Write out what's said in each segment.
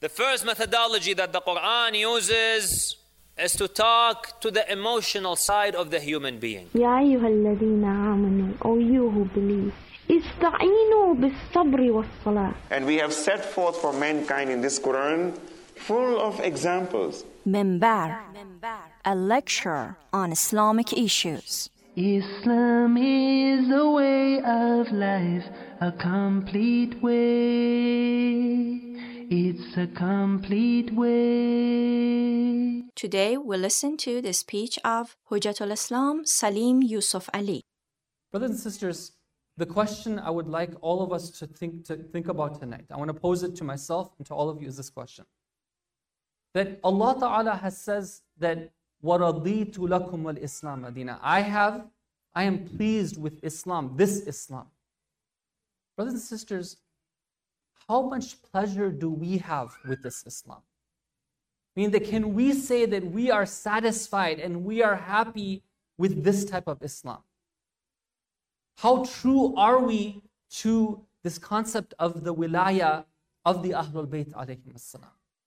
The first methodology that the Quran uses is to talk to the emotional side of the human being. يا أيها الذين آمنوا, O you who believe, استعينوا بالصبر والصلاة. And we have set forth for mankind in this Quran full of examples. Minbar, a lecture on Islamic issues. Islam is a way of life, a complete way. It's a complete way. Today we listen to the speech of Hujjatul Islam Salim Yusuf Ali. Brothers and sisters, the question I would like all of us to think about tonight, I want to pose it to myself and to all of you, is this question. That Allah Ta'ala has says that وَرَضِيتُ لَكُمُ الْإِسْلَامَ دِينًا. I am pleased with Islam, this Islam. Brothers and sisters, how much pleasure do we have with this Islam? I mean, can we say that we are satisfied and we are happy with this type of Islam? How true are we to this concept of the wilaya of the Ahlul Bayt alayhim as-salam?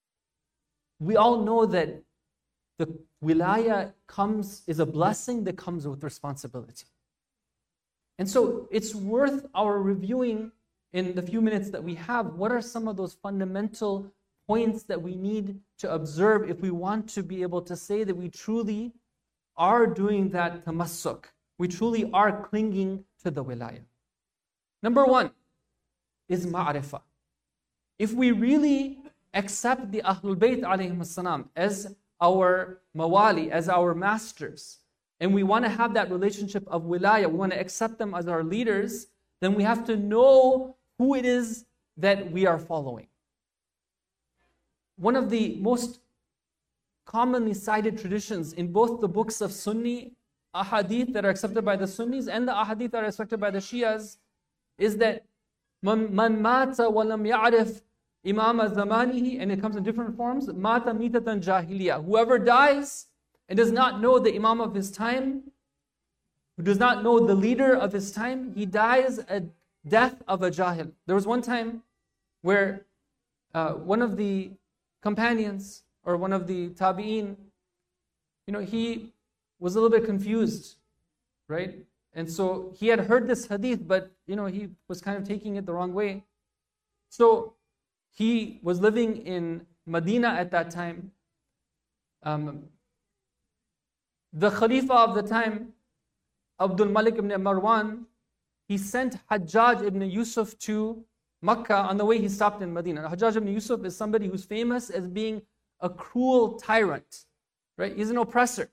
We all know that the wilaya is a blessing that comes with responsibility. And so it's worth our reviewing in the few minutes that we have, what are some of those fundamental points that we need to observe if we want to be able to say that we truly are doing that tamassuk. We truly are clinging to the wilaya. Number one is ma'rifah. If we really accept the Ahlul Bayt alayhim as-salam as our mawali, as our masters, and we want to have that relationship of wilaya, we want to accept them as our leaders, then we have to know who it is that we are following. One of the most commonly cited traditions in both the books of Sunni ahadith that are accepted by the Sunnis and the ahadith that are accepted by the Shias is that man mata wa lam ya'rif imama zamanihi, and it comes in different forms, mata mitatan jahiliya. Whoever dies and does not know the imam of his time, who does not know the leader of his time, he dies a death of a jahil. There was one time where one of the companions or one of the tabi'een, he was a little bit confused, right? And so he had heard this hadith, but he was kind of taking it the wrong way. So he was living in Medina at that time. The Khalifa of the time, Abdul Malik ibn Marwan, he sent Hajjaj ibn Yusuf to Makkah. On the way he stopped in Medina. Hajjaj ibn Yusuf is somebody who's famous as being a cruel tyrant, right? He's an oppressor.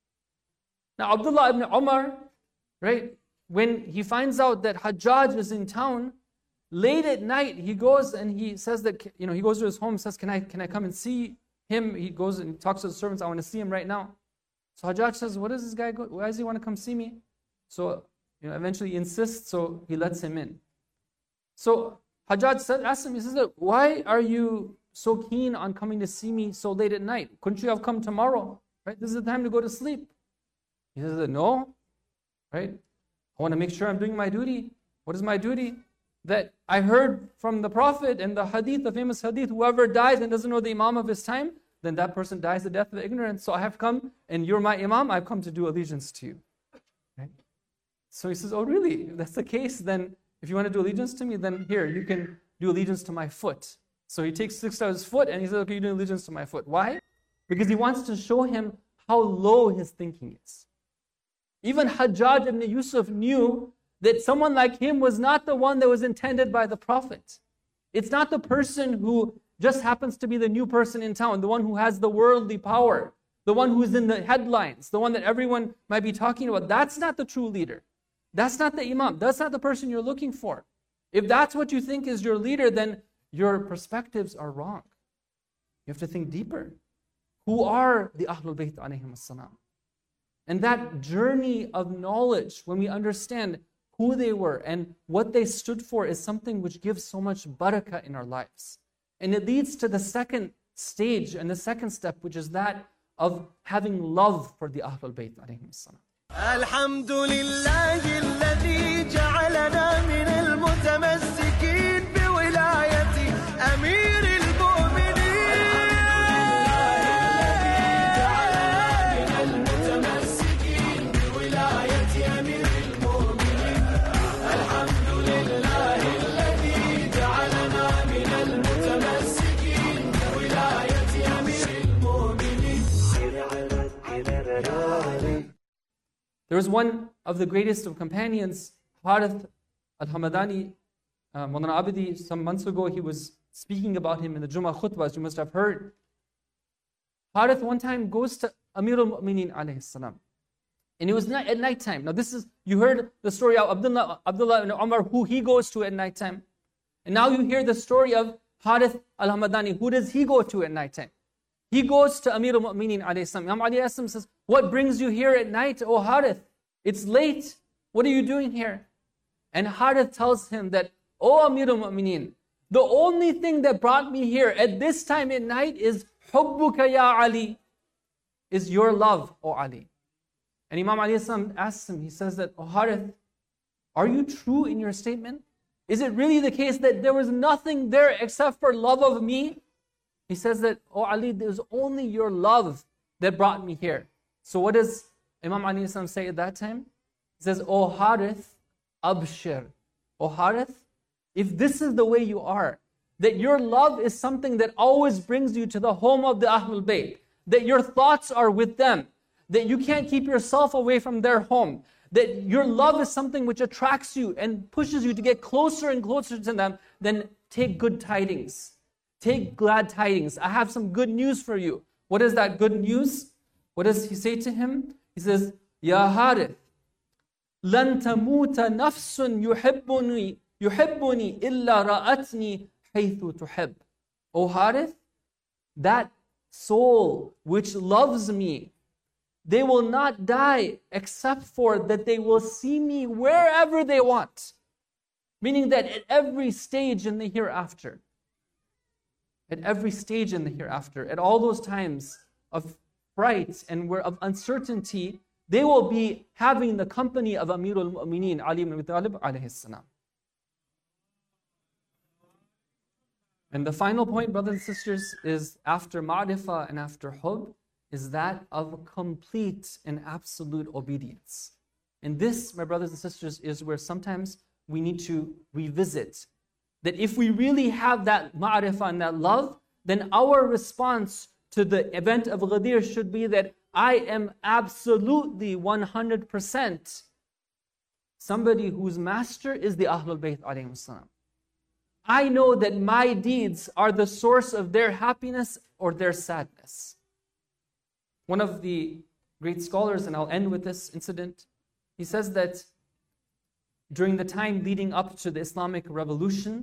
Now Abdullah ibn Umar, right, when he finds out that Hajjaj is in town, late at night he goes and he says that, he goes to his home and says, can I come and see him? He goes and talks to the servants, I want to see him right now. So Hajjaj says, what does this guy go? Why does he want to come see me? So eventually he insists, so he lets him in. So Hajjaj asks him, he says, why are you so keen on coming to see me so late at night? Couldn't you have come tomorrow? Right? This is the time to go to sleep. He says, no, right? I want to make sure I'm doing my duty. What is my duty? That I heard from the Prophet and the hadith, the famous hadith, whoever dies and doesn't know the imam of his time, then that person dies the death of ignorance. So I have come, and you're my imam, I've come to do allegiance to you. Right? So he says, oh really? If that's the case, then if you want to do allegiance to me, then here, you can do allegiance to my foot. So he takes 6 of his foot and he says, okay, you do allegiance to my foot. Why? Because he wants to show him how low his thinking is. Even Hajjaj ibn Yusuf knew that someone like him was not the one that was intended by the Prophet. It's not the person who just happens to be the new person in town, the one who has the worldly power, the one who's in the headlines, the one that everyone might be talking about. That's not the true leader. That's not the imam. That's not the person you're looking for. If that's what you think is your leader, then your perspectives are wrong. You have to think deeper. Who are the Ahlul Bayt alayhim as-salam? And that journey of knowledge, when we understand who they were and what they stood for, is something which gives so much barakah in our lives. And it leads to the second stage and the second step, which is that of having love for the Ahlul Bayt alayhim as-salam. الحمد لله الذي جعلنا من المتمسكين بولاية أمير المؤمنين There was one of the greatest of companions, Harith al-Hamadani, Maulana Abidi, some months ago, he was speaking about him in the Jummah khutbah, as you must have heard. Harith one time goes to Amir al-Mu'mineen alayhi salam. And it was at night time. Now this is, you heard the story of Abdullah ibn Umar, who he goes to at night time. And now you hear the story of Harith al-Hamadani. Who does he go to at night time? He goes to Amir al-Mu'mineen alayhi salam. Imam Ali alayhi salam says, what brings you here at night, O Harith? It's late. What are you doing here? And Harith tells him that, O Amir al-Mu'mineen, the only thing that brought me here at this time at night is Hubbuka ya Ali, is your love, O Ali. And Imam Ali asks him, he says that, O Harith, are you true in your statement? Is it really the case that there was nothing there except for love of me? He says that, O Ali, there's only your love that brought me here. So what does Imam Ali say at that time? He says, O Harith, abshir. O Harith, if this is the way you are, that your love is something that always brings you to the home of the Ahlul Bayt, that your thoughts are with them, that you can't keep yourself away from their home, that your love is something which attracts you and pushes you to get closer and closer to them, then take good tidings. Take glad tidings. I have some good news for you. What is that good news? What does he say to him? He says, Ya Harith, lan tamuta nafsun yuhibbuni illa ra'atni haythu tuhib. O Harith, that soul which loves me, they will not die except for that they will see me wherever they want. Meaning that at every stage in the hereafter, at every stage in the hereafter, at all those times of fright and of uncertainty, they will be having the company of Amirul Mu'mineen, Ali ibn Abi Talib alayhi salam. And the final point, brothers and sisters, is after ma'rifah and after hub, is that of complete and absolute obedience. And this, my brothers and sisters, is where sometimes we need to revisit. That if we really have that ma'rifah and that love, then our response to the event of Ghadir should be that I am absolutely 100% somebody whose master is the Ahlul Bayt alayhim salam. I know that my deeds are the source of their happiness or their sadness. One of the great scholars, and I'll end with this incident, he says that during the time leading up to the Islamic Revolution,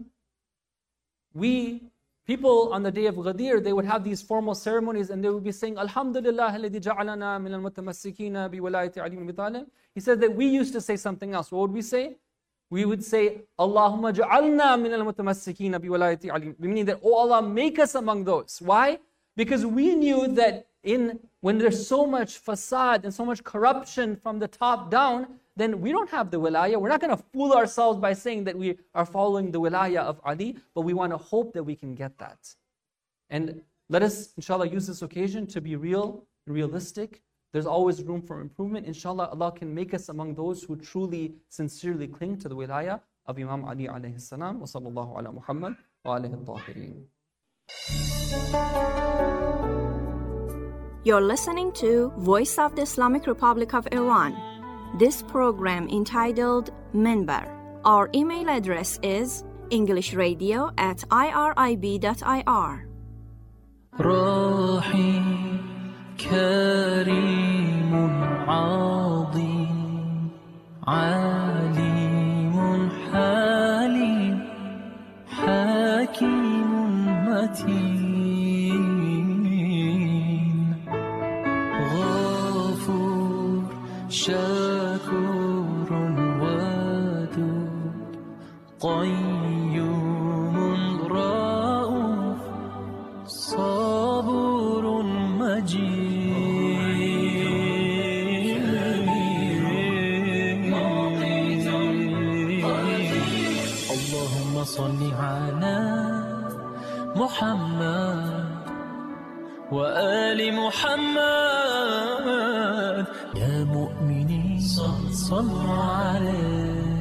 people on the day of Ghadir, they would have these formal ceremonies and they would be saying, Alhamdulillah, alladhi ja'alana min al-mutamassikina bi walayati Ali ibn Abi Talib. He said that we used to say something else. What would we say? We would say, Allahumma ja'alna min al-mutamassikina bi walayati Ali, meaning that, oh Allah, make us among those. Why? Because we knew that when there's so much fasad and so much corruption from the top down, then we don't have the wilayah. We're not going to fool ourselves by saying that we are following the wilayah of Ali, but we want to hope that we can get that. And let us, inshallah, use this occasion to be realistic. There's always room for improvement. Inshallah, Allah can make us among those who truly, sincerely cling to the wilayah of Imam Ali alayhi salam. Wa sallallahu ala Muhammad wa alihi al-tahirin. You're listening to Voice of the Islamic Republic of Iran. This program entitled Minbar. Our email address is englishradio@irib.ir. راحي كريم عظيم عليم حليم حكيم متين غفور شكور ودود قيوم رؤوف صبور مجيد اللهم صل على محمد وآل محمد يا مؤمنين صلوا عليه